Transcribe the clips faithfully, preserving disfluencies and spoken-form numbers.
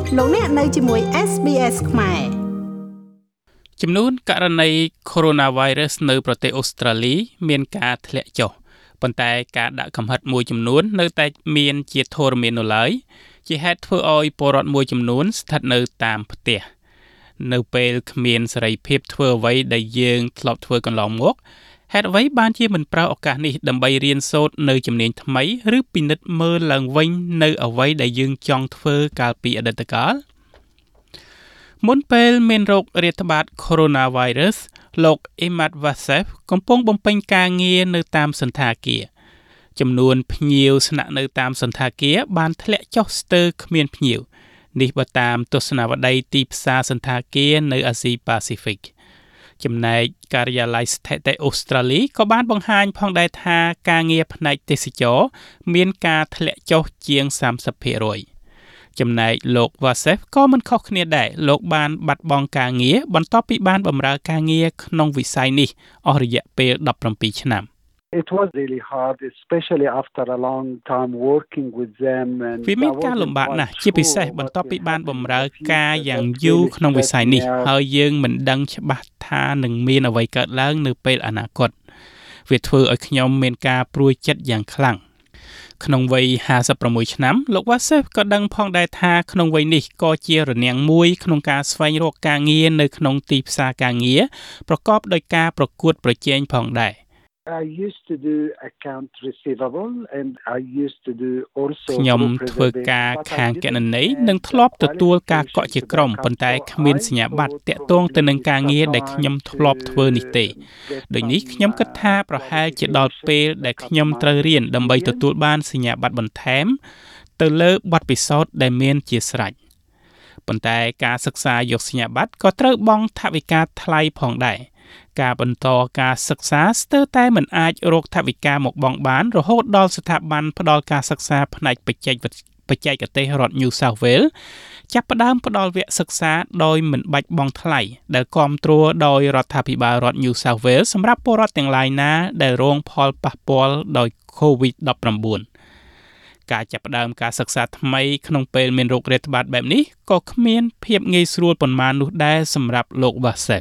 លោកអ្នកនៅជាមួយ เอส บี เอส ខ្មែរចំនួនករណី Coronavirus នៅប្រទេសអូស្ត្រាលីមានការធ្លាក់ចុះប៉ុន្តែការដាក់កំហិតមួយចំនួននៅតែមានជាធរមាននៅឡើយជាហេតុធ្វើឲ្យពលរដ្ឋមួយចំនួនស្ថិតនៅតាមផ្ទះនៅពេលគ្មានសេរីភាពធ្វើអ្វីដែលយើងធ្លាប់ធ្វើកន្លងមកហេតុអ្វីបានជាមិនប្រើឱកាសនេះដើម្បីរៀនសូត្រនៅជំនាញថ្មីឬពិនិត្យមើលឡើងវិញនៅអ្វីដែលយើងចង់ធ្វើកាលពីអតីតកាលមុនពេលមានโรคរាតត្បាត Coronavirus លោក Imad Wassef កំពុងបំពេញការងារនៅតាមសន្តាគារចំនួនភ្ញៀវស្នាក់នៅតាមសន្តាគារបានធ្លាក់ចុះស្ទើរគ្មានភ្ញៀវនេះបើតាមទស្សនវិស័យទីផ្សារសន្តាគារនៅអាស៊ីប៉ាស៊ីហ្វិកចំណែកការិយាល័យស្ថិតិអូស្ត្រាលីក៏បានបង្ហាញផងដែរថាការងារផ្នែកទេសចរមានការធ្លាក់ចុះជាង សាមសិបភាគរយ ចំណែកលោក Wassef ក៏មិនខុសគ្នាដែរលោកបានបាត់បង់ការងារបន្ទាប់ពីបានបម្រើការងារក្នុងវិស័យនេះអស់រយៈពេលដប់ប្រាំពីរឆ្នាំ It was really hard, especially after a long time working with them. And វាមានការលំបាកណាស់ជាពិសេសបន្ទាប់ពីបានបម្រើការយ៉ាងយូរក្នុងវិស័យនេះហើយយើងមិនដឹងច្បាស់ថានឹងមានអ្វីកើតឡើងនៅពេលអនាគតវាធ្វើឲ្យខ្ញុំមានការព្រួយចិត្តយ៉ាងខ្លាំងក្នុងវ័យห้าสิบหกឆ្នាំលោក Wassef ក៏ដឹងផងដែរថាក្នុងវ័យនេះក៏ជារនាំងមួយក្នុងការស្វែងរកការងារនៅក្នុងទីផ្សារការងារប្រកបដោយការប្រកួតប្រជែងផងដែរ I used to do account receivable and I used to do also ខ្ញុំធ្វើការខាងគណនេយ្យនិងធ្លាប់ទទួលការកក់ជាក្រុមប៉ុន្តែគ្មានសញ្ញាបត្រតាក់ទងទៅនឹងការងារដែលខ្ញុំធ្លាប់ធ្វើនេះទេដូចនេះខ្ញុំគិតថាប្រហែលជាដល់ពេលដែលខ្ញុំត្រូវរៀនដើម្បីទទួលបានសញ្ញាបត្របន្ថែមទៅលើបទពិសោធន៍ដែលមានជាស្រេចប៉ុន្តែការសិក្សាយកសញ្ញាបត្រក៏ត្រូវបង់ថវិកាថ្លៃផងដែរការបន្តការសិក្សាស្ទើរតែមិនអាចរកថវិកាមកបង់បានរហូតដល់ស្ថាប័នផ្ដល់ការសិក្សាផ្នែកបច្ចេកបច្ចេកទេសរដ្ឋ New South Wales ចាប់ផ្ដើមផ្ដល់វគ្គសិក្សាដោយមិនបាច់បង់ថ្លៃដែលគាំទ្រដោយរដ្ឋាភិបាលរដ្ឋ New South Wales សម្រាប់ពលរដ្ឋទាំងឡាយណាដែលរងផលប៉ះពាល់ដោយ COVID ដប់ប្រាំបួន ការចាប់ផ្ដើមការសិក្សាថ្មីក្នុងពេលមានโรคរាតត្បាតបែបនេះក៏គ្មានភាពងាយស្រួលប៉ុន្មាននោះដែរសម្រាប់លោក Wassef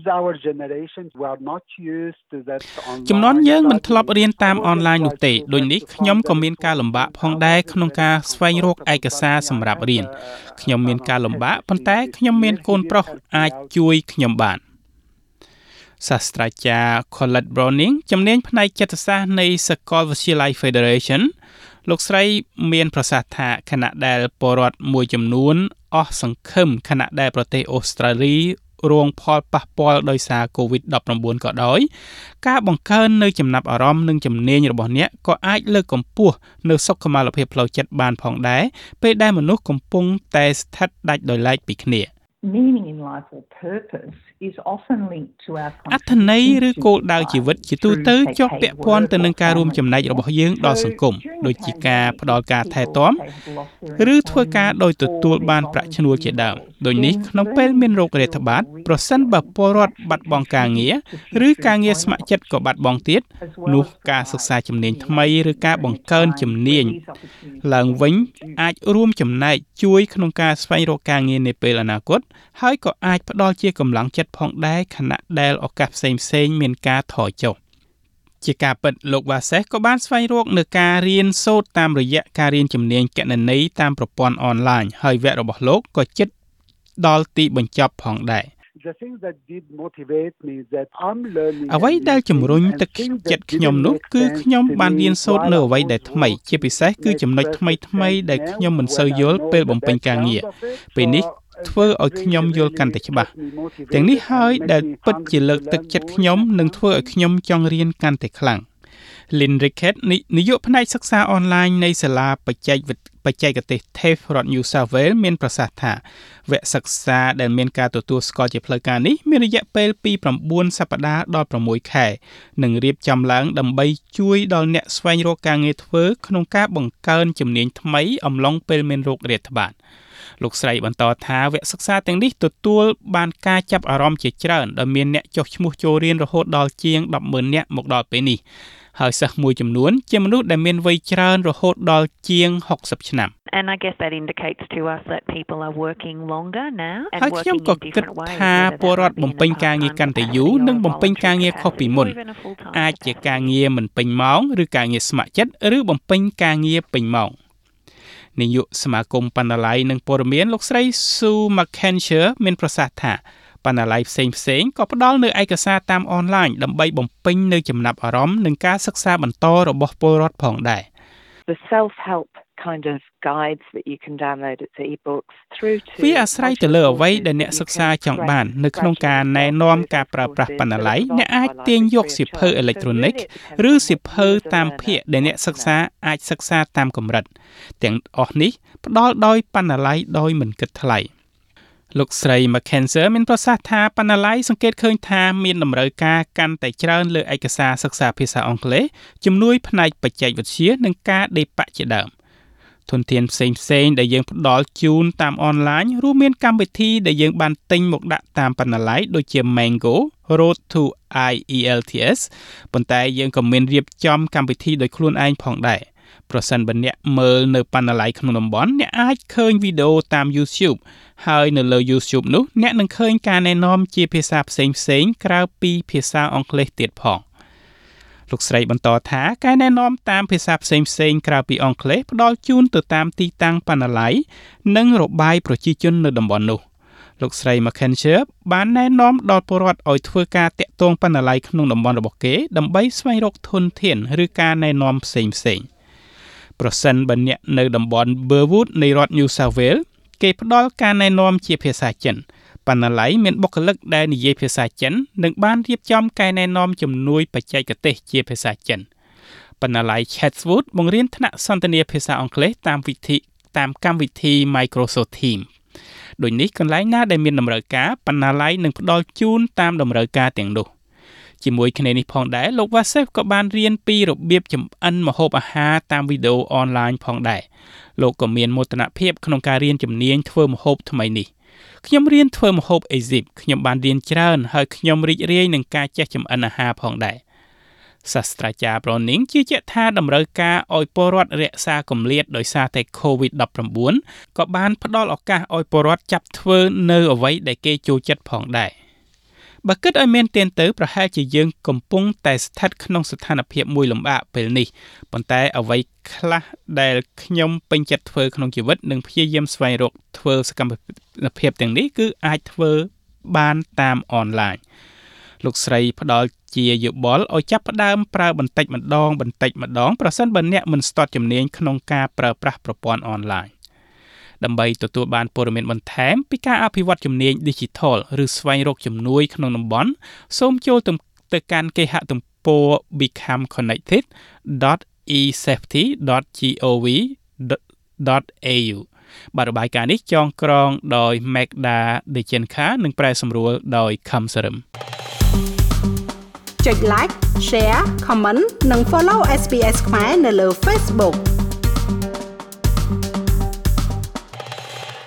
ចំនួនយើងមិនធ្លាប់រៀនតាមអនឡាញនោះទេដូចនេះខ្ញុំក៏មានការលំបាកផងដែរក្នុងការស្វែងរកឯកសារសម្រាប់រៀនខ្ញុំមានការលំបាកប៉ុន្តែខ្ញុំមានកូនប្រុសអាចជួយខ្ញុំបានសាស្ត្រាចារ្យ Colette Browning ជំនាញផ្នែកចិត្តសាស្ត្រនៃសាកលវិទ្យាល័យ Federation លោកស្រីមានប្រសាសន៍ថាខណៈដែលពលរដ្ឋមួយចំនួនអស់សង្ឃឹមខណៈដែលប្រទេសអូស្ត្រាលីរងផលប៉ះពាល់ដោយសារ COVID ដប់ប្រាំបួន ក៏ដោយការបង្កើននៅចំណាប់អារម្មណ៍និងជំនាញរបស់អ្នកក៏អាចលើកកម្ពស់នៅសុខុមាលភាពផ្លូវចិត្តបានផងដែរពេលដែលមនុស្សកំពុងតែស្ថិតដាច់ដោយឡែកពីគ្នា Meaning in life or purpose is often linked to our អត្ថន័យឬគោលដៅជីវិតជាទូទៅជាប់ពាក់ព័ន្ធទៅនឹងការរួមចំណែករបស់យើងដល់សង្គមដូចជាការផ្ដល់ការថែទាំឬធ្វើការដោយទទួលបានប្រាក់ឈ្នួលជាដើមដូចនេះក្នុងពេលមានโรคរាតត្បាតប្រសិនបើពលរដ្ឋបាត់បង់ការងារឬការងារស្ម័គ្រចិត្តក៏បាត់បង់ទៀតនោះការសិក្សាជំនាញថ្មីឬការបង្កើនជំនាញឡើងវិញអាចរួមចំណែកជួយក្នុងការស្វែងរកការងារនាពេលអនាគតហើយក៏អាចផ្ដល់ជាកម្លាំងចិត្តផងដែរខណៈដែលឱកាសផ្សេងៗមានការថយចុះជាការពិតលោក Wassef ក៏បានស្វែងរកនឹងការរៀនសូត្រតាមរយៈការរៀនជំនាញគណនេយ្យតាមប្រព័ន្ធអនឡាញហើយវគ្គរបស់លោកក៏ជិតដល់ទីបញ្ចប់ផងដែរអ្វីដែលជំរុញទឹកចិត្តខ្ញុំនោះគឺខ្ញុំបានរៀនសូត្រនៅអ្វីដែលថ្មីជាពិសេសគឺចំណុចថ្មីៗដែលខ្ញុំមិនសូវយល់ពេលបំពេញការងារពេលនេះធ្វើឲ្យខ្ញុំយល់កាន់តែច្បាស់ទាំងនេះហើយដែលពិតជាលើកទឹកចិត្តខ្ញុំនិងធ្វើឲ្យខ្ញុំចង់រៀនកាន់តែខ្លាំង Lynn Rickett នាយកផ្នែកសិក្សាអនឡាញនៃសាលាបច្ចេកបច្ចេកទេស TAFE រដ្ឋ New South Wales មានប្រសាសន៍ថាវគ្គសិក្សាដែលមានការទទួលស្គាល់ជាផ្លូវការនេះមានរយៈពេលពី៩សប្តាហ៍ដល់៦ខែនិងរៀបចំឡើងដើម្បីជួយដល់អ្នកស្វែងរកការងារធ្វើក្នុងការបង្កើនជំនាញថ្មីអំឡុងពេលមានโรคរាតត្បាតលោកស្រីបន្តថាវគ្គសិក្សាទាំងនេះទទួលបានការចាប់អារម្មណ៍ជាច្រើនដោយមានអ្នកចុះឈ្មោះចូលរៀនរហូតដល់ជាង ដប់ម៉ឺន នាក់មកដល់ពេលនេះហើយសិស្សមួយចំនួនជាមនុស្សដែលមានវ័យច្រើនរហូតដល់ជាងหกสิบឆ្នាំ And I guess that indicates to us that people are working longer now and ហើយខ្ញុំ working ក៏ in គិត different ways. ថាពលរដ្ឋបំពេញការងារកាន់តែយូរនិងបំពេញការងារខុសពីមុនអាចជាការងារមិនពេញម៉ោងឬការងារស្ម័គ្រចិត្តឬបំពេញការងារពេញម៉ោងនាយកសមាគមបណ្ណាល័យនិងព័ត៌មានលោកស្រី Sue McKenzie មានប្រសាសន៍ថាបណ្ណាល័យផ្សេងៗក៏ផ្ដល់នូវឯកសារតាមអនឡាញដើម្បីបំពេញនូវចំណាប់អារម្មណ៍និងការសិក្សាបន្តរបស់ពលរដ្ឋផងដែរ The self-help kind of guides that you can download as e-books through to វាអាស្រ័យទៅលើអ្វីដែលអ្នកសិក្សាចង់បាននៅក្នុងការណែនាំការប្រើប្រាស់បណ្ណាល័យអ្នកអាចទាញយកសៀវភៅអេឡិចត្រូនិកឬសៀវភៅតាមភាគដែលអ្នកសិក្សាអាចសិក្សាតាមកម្រិតទាំងអស់នេះផ្ដល់ដោយបណ្ណាល័យដោយមិនគិតថ្លៃលោកស្រី McKenzie មានប្រសាសន៍ថាបណ្ណាល័យសង្កេតឃើញថាមានតម្រូវការកាន់តែច្រើនលើឯកសារសិក្សាភាសាអង់គ្លេសជំនួយផ្នែកបច្ចេកវិទ្យានិងការដេរប៉ាក់ជាដើមធនធានផ្សេងផ្សេងដែលយើងផ្ដល់ជូនតាមអនឡាញរួមមានកម្មវិធីដែលយើងបានទិញមកដាក់តាមបណ្ណាល័យដូចជា Mango Road to ไอ อี แอล ที เอส ប៉ុន្តែយើងក៏មានរៀបចំកម្មវិធីដោយខ្លួនឯងផងដែរប្រសិនបើអ្នកមើលនៅបណ្ណាល័យក្នុងតំបន់អ្នកអាចឃើញវីដេអូតាម YouTube ហើយនៅលើ YouTube នោះអ្នកនឹងឃើញការណែនាំជាភាសាផ្សេងៗក្រៅពីភាសាអង់គ្លេសទៀតផងលោកស្រីបន្តថាការណែនាំតាមភាសាផ្សេងៗក្រៅពីអង់គ្លេសផ្ដល់ជូនទៅតាមទីតាំងបណ្ណាល័យនិងរបាយប្រជាជននៅតំបន់នោះលោកស្រី McKenzie បានណែនាំដល់ពលរដ្ឋឲ្យធ្វើការតាក់ទងបណ្ណាល័យក្នុងតំបន់របស់គេដើម្បីស្វែងរកធនធានឬការណែនាំផ្សេងៗប្រសិនបើអ្នកនៅតំបន់ Burwood នៃរដ្ឋ New South Wales គេផ្ដល់ការណែនាំជាភាសាចិនបណ្ណាល័យមានបុគ្គលិកដែលនិយាយភាសាចិននិងបានរៀបចំការណែនាំជំនួយបច្ចេកទេសជាភាសាចិនបណ្ណាល័យ Chatswood បង្រៀនថ្នាក់សន្ទនាភាសាអង់គ្លេសតាមវិធីតាមកម្មវិធី Microsoft Teams ដូចនេះកន្លែងណាដែលមានតម្រូវការបណ្ណាល័យនឹងផ្ដល់ជូនតាមតម្រូវការទាំងនោះជាមួយគ្នានេះផងដែរលោក Wasef ក៏បានរៀនពីរបៀបចម្អិនម្ហូបអាហារតាមវីដេអូអនឡាញផងដែរលោកក៏មានមោទនភាពក្នុងការរៀនជំនាញធ្វើម្ហូបថ្មីនេះខ្ញុំរៀនធ្វើម្ហូបអេស៊ីបខ្ញុំបានរៀនច្រើនហើយខ្ញុំរីករាយនឹងការចេះចម្អិនអាហារផងដែរសាស្ត្រាចារ្យ Browning ជឿជាក់ថាតម្រូវការឲ្យពលរដ្ឋរក្សាគម្លាតដោយសារតែ COVID ដប់ប្រាំបួន ក៏បានផ្ដល់ឱកាសឲ្យពលរដ្ឋចាប់ធ្វើនៅអ្វីដែលគេចូលចិត្តផងដែរបើគិតឲ្យមានទានទៅប្រហែលជាយើងកំពុងតែស្ថិតក្នុងស្ថានភាពមួយលំបាកពេលនេះប៉ុន្តែអ្វីខ្លះដែលខ្ញុំពេញចិត្តធ្វើក្នុងជីវិតនិងព្យាយាមស្វែងរកធ្វើសកម្មភាពទាំងនេះគឺអាចធ្វើបានតាមអនឡាញលោកស្រីផ្ដល់ជាយោបល់ឲ្យចាប់ផ្ដើមប្រើបន្តិចម្ដងបន្តិចម្ដងប្រសិនបើអ្នកមិនស្ទាត់ជំនាញក្នុងការប្រើប្រាស់ប្រព័ន្ធអនឡាញដើម្បីទទួលបានព័ត៌មានបន្ថែមពីការអភិវឌ្ឍជំនាញ Digital ឬស្វែងរកជំនួយក្នុងតំបន់សូមចូលទៅកាន់គេហទំព័រ become connected dot e safety dot gov dot a u បាទរបាយការណ៍នេះចងក្រងដោយ Magda Dejenka និងប្រែសម្រួលដោយ Kham Sarim ចុច like share comment និង follow เอส บี เอส ខ្មែរនៅលើ Facebook